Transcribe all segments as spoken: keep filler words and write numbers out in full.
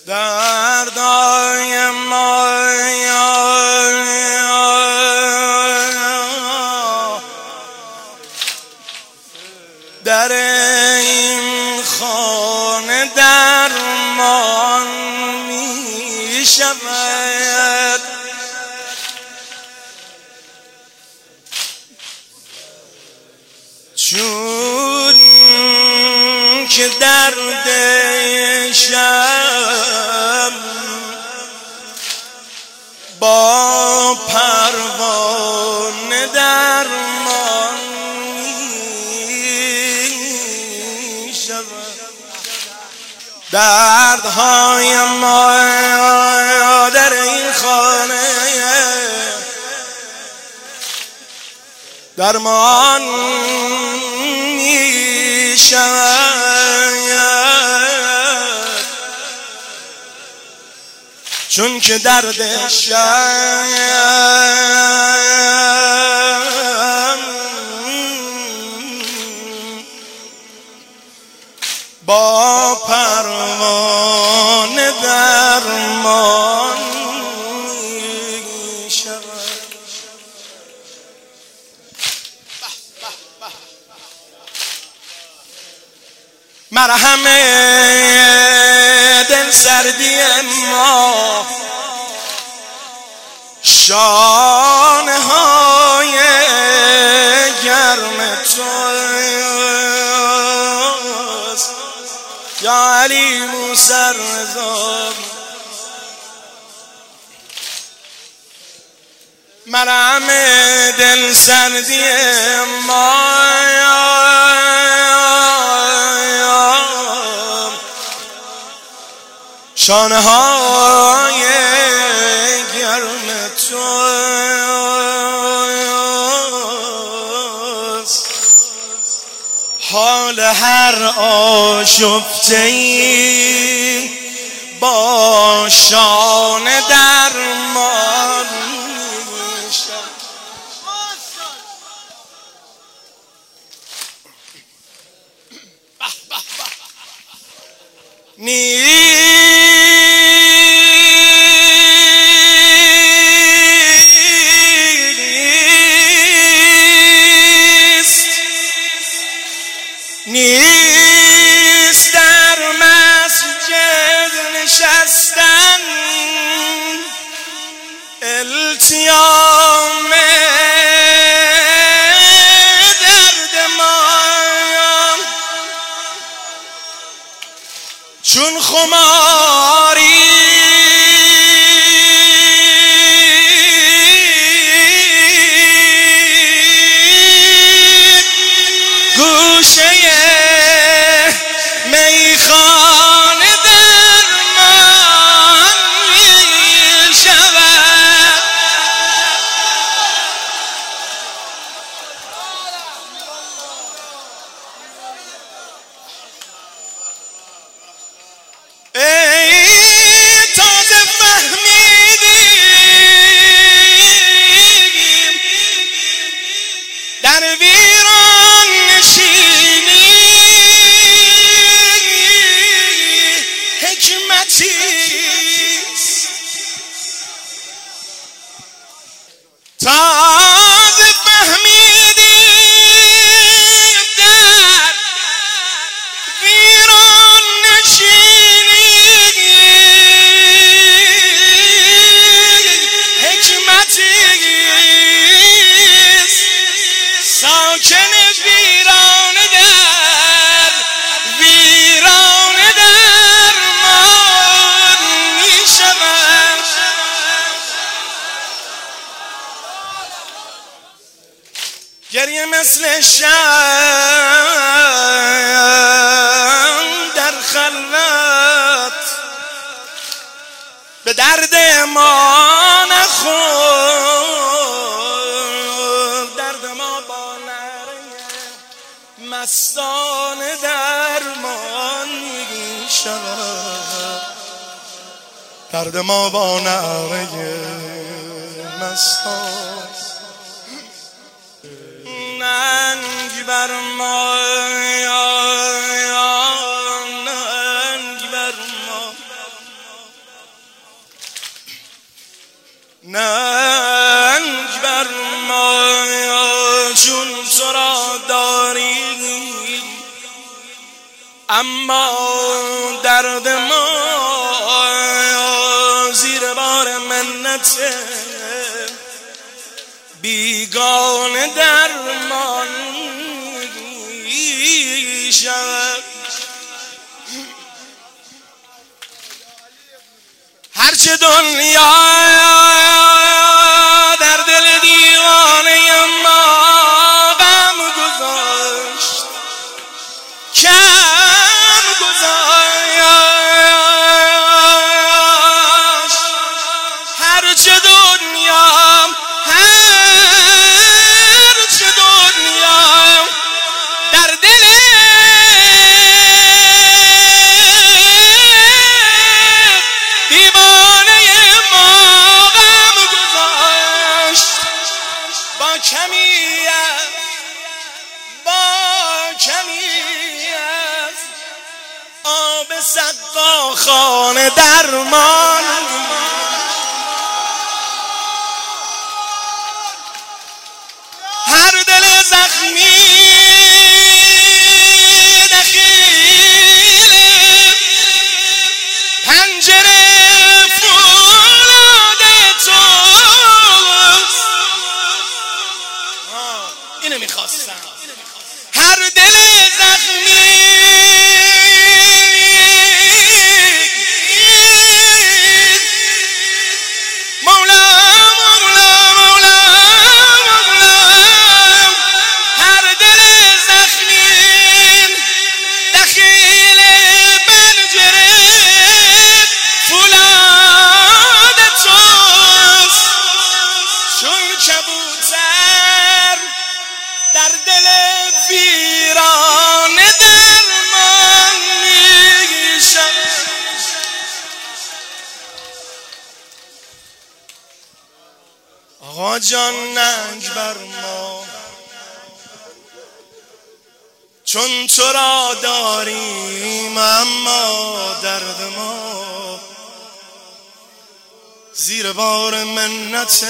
دردای ما در این خانه درمان می شود. چون که دردشم با پروانه درمان می شود. دردهای ما در این خانه درمان می شود. چون که دردشم با پروانه درمان می شود. مرهم دل سردی ما شانه های گرم توست یا علی موسی رضا. مرهم دل سردی ما شانه های گرم توست. حال هر آشفته‌ای با شانه درمان می شود. نیست در مسجد نشستن التیام درد ما، چون خماری گوشه میخانه درمان می شود. ای تازه فهمیدیم در ویران نشینی حکمتیست. تازه فهمیدیم در ویران نشینی حکمتیست. ساکن ویران در ویران درمان می شود. گریه مثل شمع در خلوت به درد ما نخور. درد ما با نرنگ مستانه درمان می شود. درد ما با نرنگ مستانه ننگ بر ما، ننگ بر ما. ننگ بر ما چون تو را داریم، اما درد ما زیر بار منت بیگانه درمان شود. هرچه دنیا در دل دیوانه ما غم گذاشت، کم گذاشت. هرچه دنیا هرچه دنیا در دل کمی با کمی از آب سقاخانه درمان، هر دل زخمی دخیل پنجره فولاد توست. اینو میخواستم. هر دل زخمی مولا مولا مولا مولا، هر دل زخمی دخیل پنجره فولاد توست. چون کبوتر در دل ویرانه درمان میشود. آقا جان ننگ بر ما چون تو را داریم، اما درد ما زیر بار منت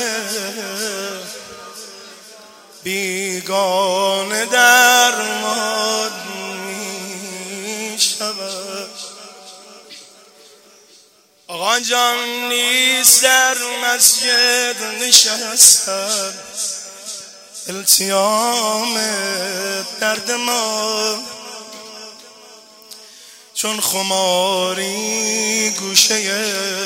بیگانه درمان میشود. آقا جان نیست در مسجد نشستن، التیام درد ما چون خماری گوشه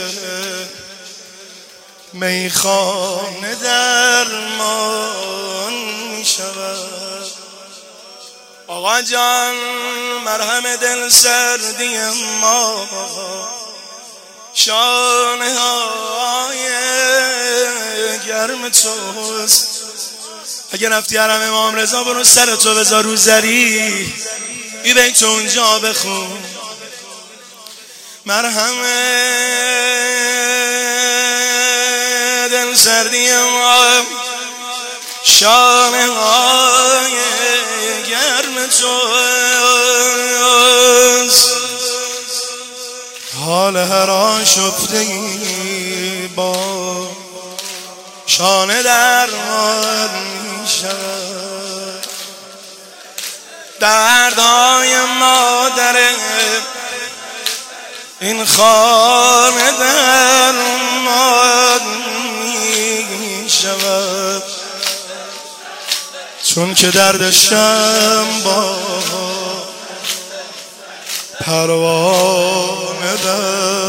میخانه درمان میشود. آقا جان مرهم دل سردی ما شانه های گرم توست. اگه رفتی حرم امام رضا برو سر تو بذار رو زری، ای بیت اونجا بخون. مرهم دل سردی ما شانه های گرم توست. حال هر آشفتگی با شانه درمان میشود. دردهای مادر این خانه درمان میشود، چون که دردشم با پروانه در